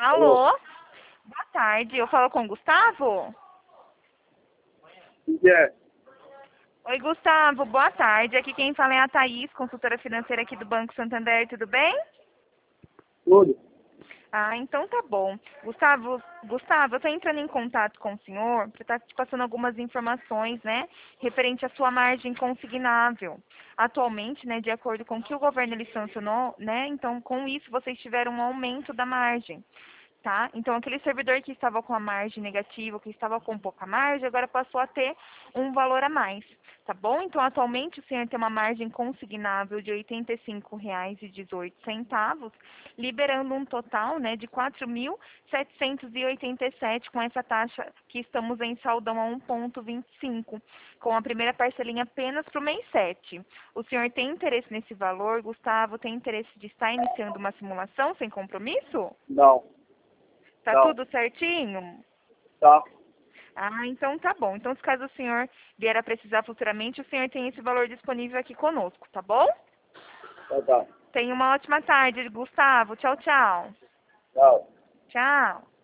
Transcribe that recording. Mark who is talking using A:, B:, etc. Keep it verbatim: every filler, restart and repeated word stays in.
A: Alô?
B: Alô? Boa tarde, eu falo com o Gustavo?
A: O que é?
B: Oi, Gustavo, boa tarde. Aqui quem fala é a Thaís, consultora financeira aqui do Banco Santander, tudo bem?
A: Tudo?
B: Ah, então tá bom. Gustavo, Gustavo, eu estou entrando em contato com o senhor para estar te passando algumas informações, né, referente à sua margem consignável. Atualmente, né, de acordo com o que o governo ele sancionou, né, então com isso vocês tiveram um aumento da margem. Tá? Então, aquele servidor que estava com a margem negativa, que estava com pouca margem, agora passou a ter um valor a mais, tá bom? Então, atualmente, o senhor tem uma margem consignável de oitenta e cinco reais e dezoito centavos, liberando um total, né, de quatro mil setecentos e oitenta e sete com essa taxa que estamos em saldão a um vírgula vinte e cinco, com a primeira parcelinha apenas para o mês sete. O senhor tem interesse nesse valor, Gustavo? Tem interesse de estar iniciando uma simulação sem compromisso?
A: Não.
B: Tá
A: Não.
B: tudo certinho?
A: Tá.
B: Ah, então tá bom. Então, se caso o senhor vier a precisar futuramente, o senhor tem esse valor disponível aqui conosco, tá bom?
A: Tá, tá.
B: Tenha uma ótima tarde, Gustavo. Tchau, tchau.
A: Tchau.
B: Tchau.